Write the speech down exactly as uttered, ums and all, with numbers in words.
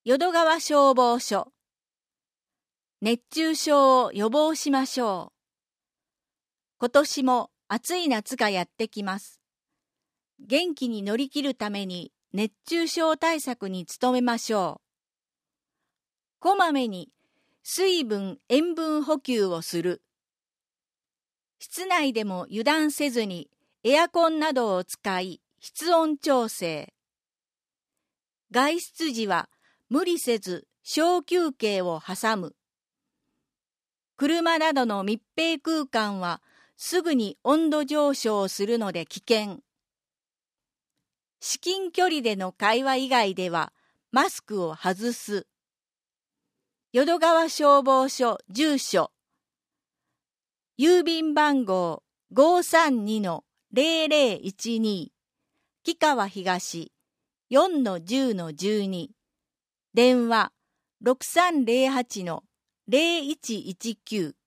淀川消防署。熱中症を予防しましょう。今年も暑い夏がやってきます。元気に乗り切るために熱中症対策に努めましょう。こまめに水分・塩分補給をする。室内でも油断せずにエアコンなどを使い室温調整。外出時は無理せず小休憩を挟む。車などの密閉空間はすぐに温度上昇するので危険。至近距離での会話以外ではマスクを外す。淀川消防署住所。郵便番号 ごさんにのゼロゼロいちに 木川東 よんのじゅうのじゅうに 電話 ろくさんゼロはちのゼロいちいちきゅう